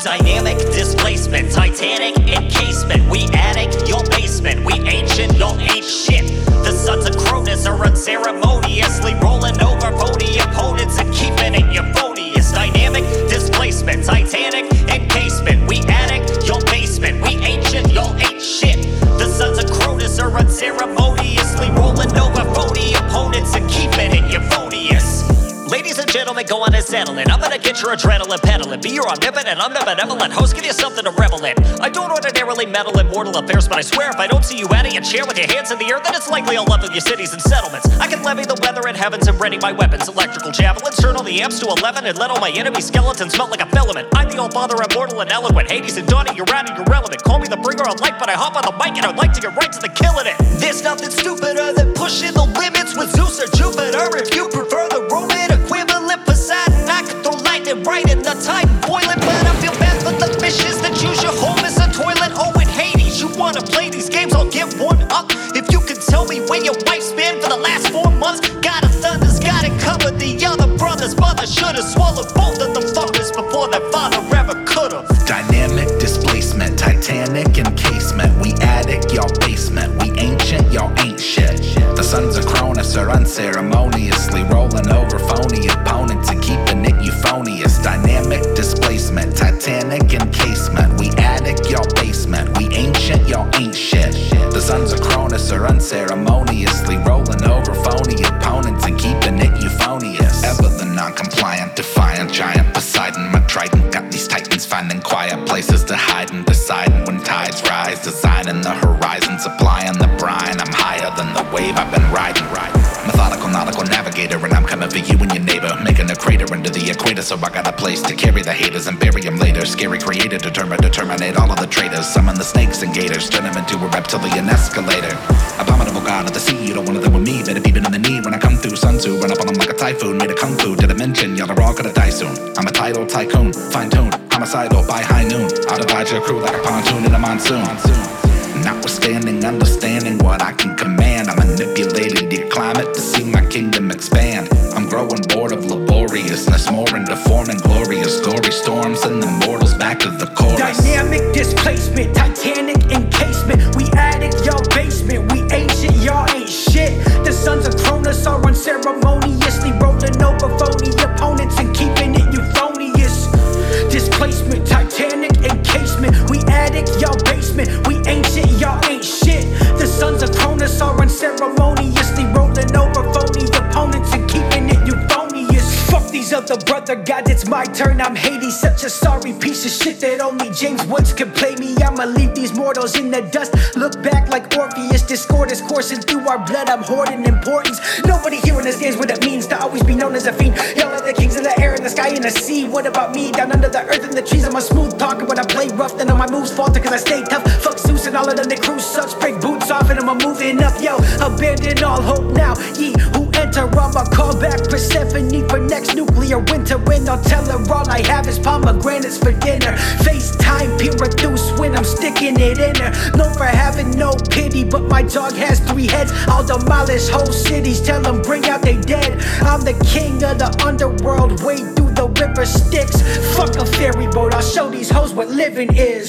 Dynamic displacement, Titanic encasement. We attic, your basement. We ancient, y'all ain't shit. The sons of Cronus are unceremoniously rolling over pony opponents and keeping it euphonious. Dynamic displacement, Titanic encasement. We attic, your basement. We ancient, y'all ain't shit. The sons of Cronus are unceremoniously rolling over phony opponents and keeping it euphonious. Ladies and gentlemen, go on and settle it. I'm gonna get your adrenaline pedaling. Be your omnipotent, omnibenevolent host. Give you something to revel in. I don't ordinarily meddle in mortal affairs, but I swear if I don't see you out of your chair with your hands in the air, then it's likely I'll level your cities and settlements. I can levy the weather in heavens and ready my weapons. Electrical javelins, turn all the amps to 11 and let all my enemy skeletons melt like a filament. I'm the all-father, immortal and eloquent. Hades and Donnie, you're out and you're relevant. Call me the bringer of light, but I hop on the mic and I'd like to get right to the killing it. There's nothing stupider than pushing the limits with Zeus or Jupiter. If you prefer the Roman equivalent, Poseidon, I could throw lightning right in the Titan boiling. But I feel bad for the fishes that use your home as a toilet. Oh, and Hades, you wanna play these games? I'll get one up. If you can tell me where your wife's been for the last 4 months. God of Thunder's got it covered. The other brother's mother should've swallowed both of them fuckers before their father ever could've. Dynamic displacement, Titanic encasement. We attic, y'all basement. We ancient, y'all ain't shit. The sons of Cronus are unceremoniously rolling over phony opponents and keeping it euphonious. Dynamic displacement, Titanic encasement. We attic, y'all basement. We ancient, y'all ain't shit. The sons of Cronus are unceremoniously rolling over phony opponents and keeping it euphonious. Ever the non-compliant, defiant giant Poseidon, my trident got these titans finding quiet places to hide and deciding when tides rise, designing the horizon, supplying the brine. I'm higher than the wave I've been riding. Methodical, nautical navigator, and I'm coming for you and your neighbor, making a crater into the equator, so I got a place to carry the haters and bury them later. Scary creator, determined to terminate all of the traitors, summon the snakes and gators, turn them into a reptilian escalator. Abominable god of the sea, you don't want to live with me, better be in the knee when I come through. Sun Tzu, run up on them like a typhoon, made a kung fu, did I mention y'all are all gonna die soon. I'm a tidal tycoon, fine-tuned, homicidal by high noon. I'll divide your crew like a pontoon in a monsoon. Notwithstanding, understanding what I can command, I'm manipulating the climate to see my kingdom expand. I'm growing bored of laboriousness, more into forming glorious, gory storms and the mortals back to the chorus. Dynamic displacement, Titanic encasement. We attic, y'all basement. We ancient, y'all ain't shit. The sons of Cronus are unceremoniously rolling over phony opponents and keeping it euphonious. Displacement, Titanic encasement. We attic, y'all basement. We ancient, y'all ain't shit. The sons of Cronus are unceremoniously rolling over phony opponents and keeping it euphonious. Fuck these other brother gods, it's my turn. I'm Hades, such a sorry piece of shit that only James Woods could play me. I'ma leave these mortals in the dust. Look back like Orpheus, discord is coursing through our blood. I'm hoarding importance. Nobody here understands what it means to always be known as a fiend. Y'all are the kings of the air and the sky and the sea. What about me? Down under the earth and the trees, I'm a smooth talker. When I play rough, then all my moves falter cause I stay tough. Fuck Zeus and all of them, the crew sucks. Break boots off and I'm moving up. Yo, abandon all hope now. Ye who enter, I'ma call back Persephone for next nuclear winter. When I'll tell her all I have is pomegranates for dinner. FaceTime Pirathus when I'm sticking it in her. Known for having no pity, but my dog has 3 heads. I'll demolish whole cities, tell them bring out they dead. I'm the king of the underworld, wade through the river Styx. Fuck a ferry boat, I'll show these hoes what living is.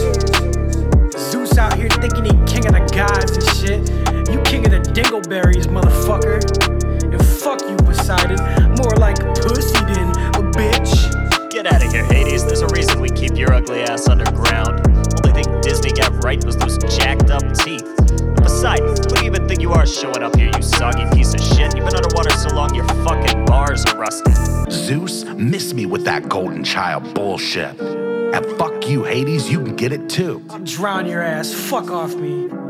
Zeus out here thinking he king of the gods and shit. You king of the dingleberries, motherfucker. And fuck you, Poseidon. More like pussy than a bitch. Get out of here, Hades. There's a reason we keep your ugly ass underground. Only thing Disney got right was those jacked up teeth. Poseidon, who do you even think you are showing up here, you soggy piece of shit? You've been underwater so long your fucking bars are rusty. Zeus, miss me with that golden child bullshit. And fuck you, Hades, you can get it too. I'll drown your ass. Fuck off me.